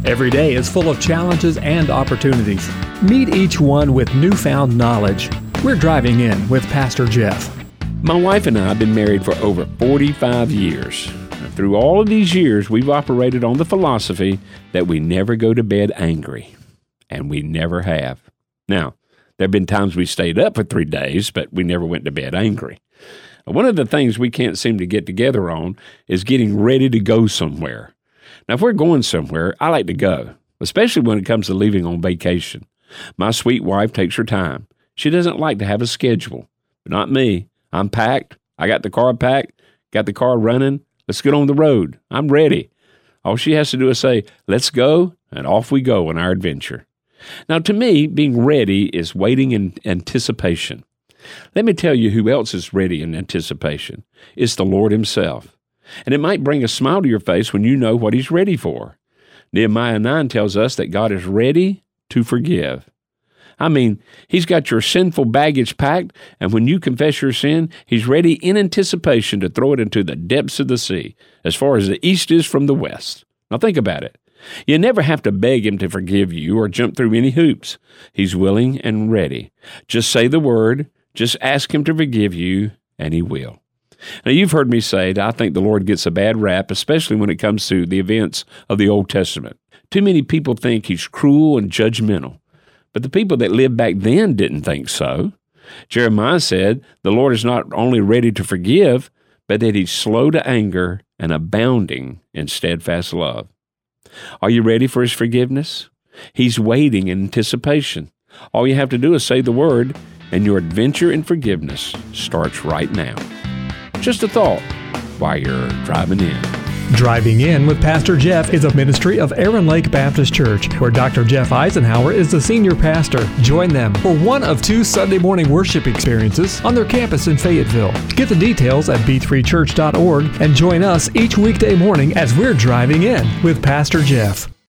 Every day is full of challenges and opportunities. Meet each one with newfound knowledge. We're driving in with Pastor Jeff. My wife and I have been married for over 45 years. Through all of these years, we've operated on the philosophy that we never go to bed angry. And we never have. Now, there have been times we stayed up for 3 days, but we never went to bed angry. One of the things we can't seem to get together on is getting ready to go somewhere. Now, if we're going somewhere, I like to go, especially when it comes to leaving on vacation. My sweet wife takes her time. She doesn't like to have a schedule, but not me. I'm packed. I got the car packed, got the car running. Let's get on the road. I'm ready. All she has to do is say, let's go, and off we go on our adventure. Now, to me, being ready is waiting in anticipation. Let me tell you who else is ready in anticipation. It's the Lord Himself. And it might bring a smile to your face when you know what He's ready for. Nehemiah 9 tells us that God is ready to forgive. I mean, He's got your sinful baggage packed, and when you confess your sin, He's ready in anticipation to throw it into the depths of the sea, as far as the east is from the west. Now think about it. You never have to beg Him to forgive you or jump through any hoops. He's willing and ready. Just say the word, just ask Him to forgive you, and He will. Now, you've heard me say that I think the Lord gets a bad rap, especially when it comes to the events of the Old Testament. Too many people think He's cruel and judgmental, but the people that lived back then didn't think so. Jeremiah said the Lord is not only ready to forgive, but that He's slow to anger and abounding in steadfast love. Are you ready for His forgiveness? He's waiting in anticipation. All you have to do is say the word, and your adventure in forgiveness starts right now. Just a thought while you're driving in. Driving In with Pastor Jeff is a ministry of Aaron Lake Baptist Church, where Dr. Jeff Eisenhower is the senior pastor. Join them for one of 2 Sunday morning worship experiences on their campus in Fayetteville. Get the details at b3church.org and join us each weekday morning as we're driving in with Pastor Jeff.